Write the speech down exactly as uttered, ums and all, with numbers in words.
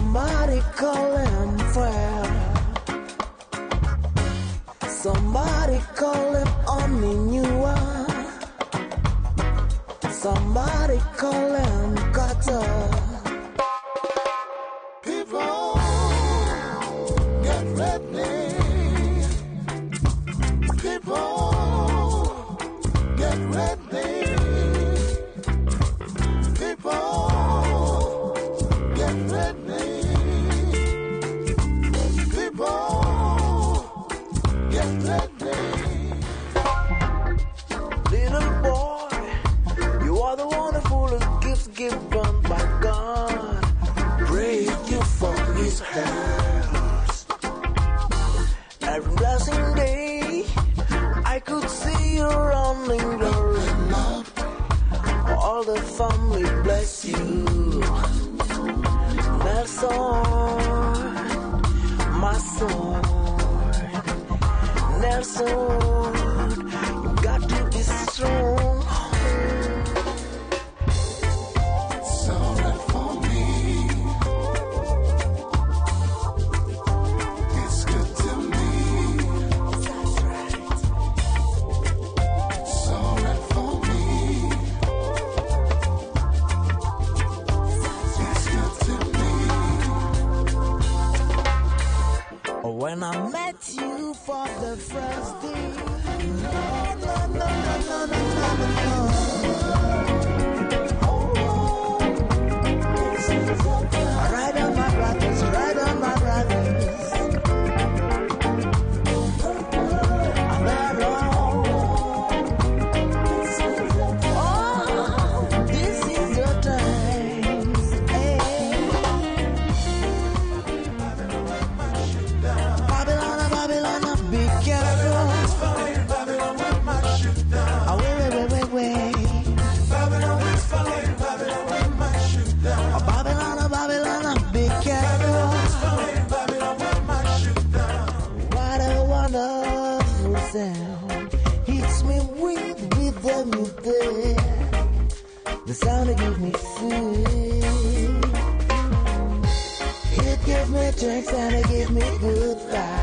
Somebody call him Fire. Somebody call him Ominua. Somebody call him Carter. People get ready. People get ready. People get ready. People get ready. Little boy, you are the wonderful gifts given by God. Praise you for His hands. Every blessing day, I could see you running growing up. All the family bless you. Nelson, my son. Nelson, you got to be strong. It's alright for me. It's good to me. That's right. It's alright for me. It's good to me. When I met you for the first day, no, no, no, no, no, no, no, no. Right on my brothers, right on my brothers. I'm there all. Oh, this is your time. Hey. Babylon, Babylon, be careful. Babylon, wait, wait, wait, wait. Babylon, Babylon, Babylon, Babylon, be careful. What a wonderful sound. Hits me with, with them you there. The sound that gives me food. It gives me drinks and it gives me good vibes.